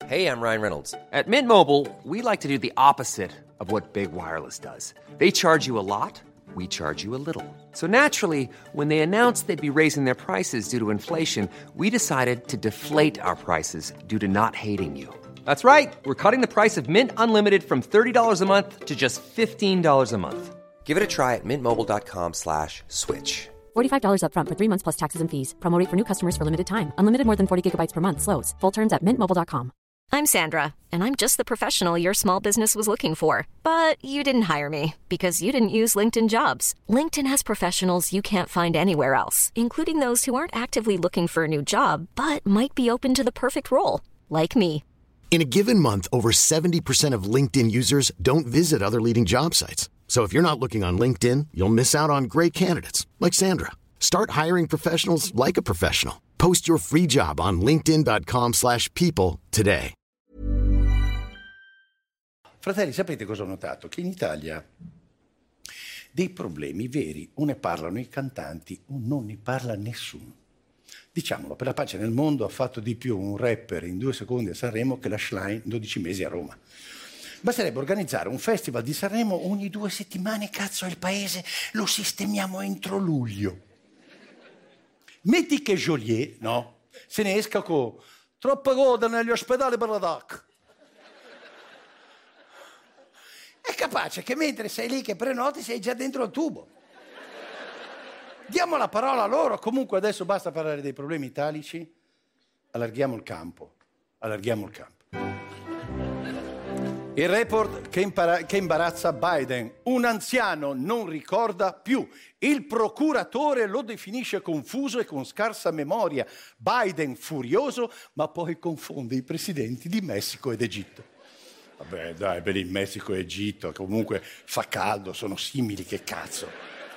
Hey, I'm Ryan Reynolds. At Mint Mobile, we like to do the opposite of what Big Wireless does. They charge you a lot, we charge you a little. So naturally, when they announced they'd be raising their prices due to inflation, we decided to deflate our prices due to not hating you. That's right. We're cutting the price of Mint Unlimited from $30 a month to just $15 a month. Give it a try at mintmobile.com/switch. $45 up front for 3 months plus taxes and fees. Promo rate for new customers for limited time. Unlimited more than 40 gigabytes per month. Slows full terms at mintmobile.com. I'm Sandra, and I'm just the professional your small business was looking for. But you didn't hire me because you didn't use LinkedIn Jobs. LinkedIn has professionals you can't find anywhere else, including those who aren't actively looking for a new job, but might be open to the perfect role, like me. In a given month, over 70% of LinkedIn users don't visit other leading job sites. So if you're not looking on LinkedIn, you'll miss out on great candidates like Sandra. Start hiring professionals like a professional. Post your free job on linkedin.com/people today. Fratelli, sapete cosa ho notato? Che in Italia dei problemi veri o ne parlano i cantanti o non ne parla nessuno. Diciamolo, per la pace nel mondo ha fatto di più un rapper in 2 secondi a Sanremo che la Schlein 12 mesi a Roma. Basterebbe organizzare un festival di Sanremo ogni 2 settimane, cazzo, il paese lo sistemiamo entro luglio. Metti che Joliet, no? Se ne esca con troppa coda negli ospedali per la DAC. È capace che mentre sei lì che prenoti sei già dentro il tubo. Diamo la parola a loro. Comunque adesso basta parlare dei problemi italici. Allarghiamo il campo. Il report che imbarazza Biden. Un anziano non ricorda più. Il procuratore lo definisce confuso e con scarsa memoria. Biden furioso, ma poi confonde i presidenti di Messico ed Egitto. Vabbè, dai, per il Messico e Egitto, comunque fa caldo, sono simili, che cazzo.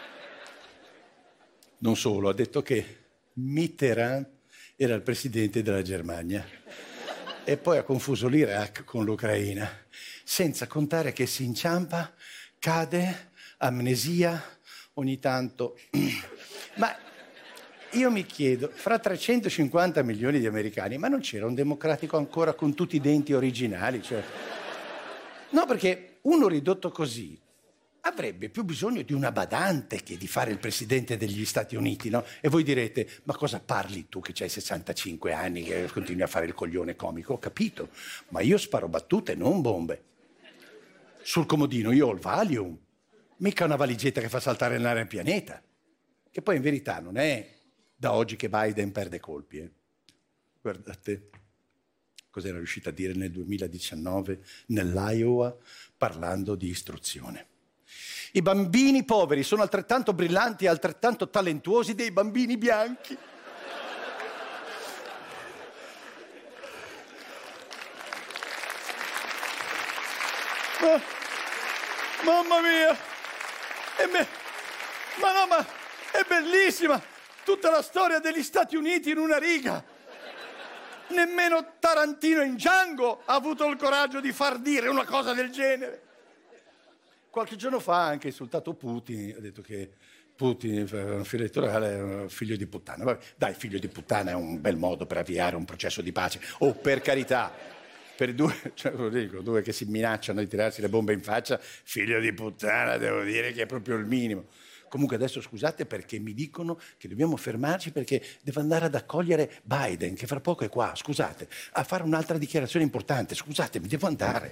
Non solo, ha detto che Mitterrand era il presidente della Germania e poi ha confuso l'Iraq con l'Ucraina, senza contare che si inciampa, cade, amnesia, ogni tanto. Ma io mi chiedo, fra 350 milioni di americani, ma non c'era un democratico ancora con tutti i denti originali? Cioè... No, perché uno ridotto così avrebbe più bisogno di una badante che di fare il presidente degli Stati Uniti, no? E voi direte, ma cosa parli tu che hai 65 anni che continui a fare il coglione comico? Ho capito, ma io sparo battute, non bombe. Sul comodino io ho il Valium, mica una valigetta che fa saltare l'aria al pianeta. Che poi in verità non è da oggi che Biden perde colpi. Guardate cosa era riuscito a dire nel 2019 nell'Iowa parlando di istruzione. I bambini poveri sono altrettanto brillanti e altrettanto talentuosi dei bambini bianchi. Mamma mia! Ma è bellissima! Tutta la storia degli Stati Uniti in una riga! Nemmeno Tarantino in Django ha avuto il coraggio di far dire una cosa del genere. Qualche giorno fa ha anche insultato Putin, ha detto che Putin, un figlio elettorale, è un figlio di puttana. Vabbè, dai, figlio di puttana è un bel modo per avviare un processo di pace. Oh, per carità, per due che si minacciano di tirarsi le bombe in faccia, figlio di puttana, devo dire che è proprio il minimo. Comunque adesso scusate perché mi dicono che dobbiamo fermarci perché devo andare ad accogliere Biden, che fra poco è qua, scusate, a fare un'altra dichiarazione importante. Scusate, mi devo andare.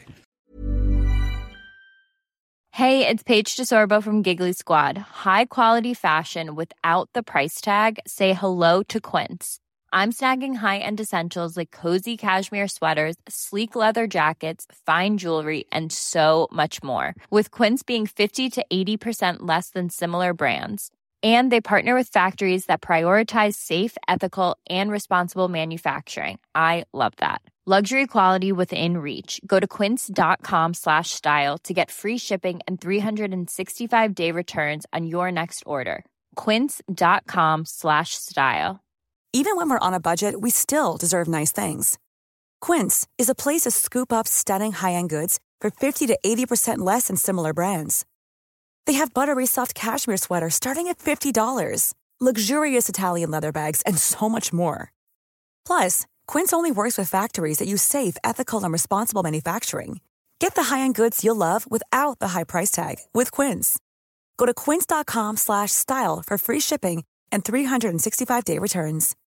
Hey, it's Paige DeSorbo from Giggly Squad. High quality fashion without the price tag. Say hello to Quince. I'm snagging high-end essentials like cozy cashmere sweaters, sleek leather jackets, fine jewelry, and so much more. With Quince being 50 to 80% less than similar brands. And they partner with factories that prioritize safe, ethical, and responsible manufacturing. I love that. Luxury quality within reach. Go to quince.com/style to get free shipping and 365-day returns on your next order. Quince.com/style. Even when we're on a budget, we still deserve nice things. Quince is a place to scoop up stunning high-end goods for 50 to 80% less than similar brands. They have buttery soft cashmere sweaters starting at $50, luxurious Italian leather bags, and so much more. Plus, Quince only works with factories that use safe, ethical, and responsible manufacturing. Get the high-end goods you'll love without the high price tag with Quince. Go to quince.com/style for free shipping and 365-day returns.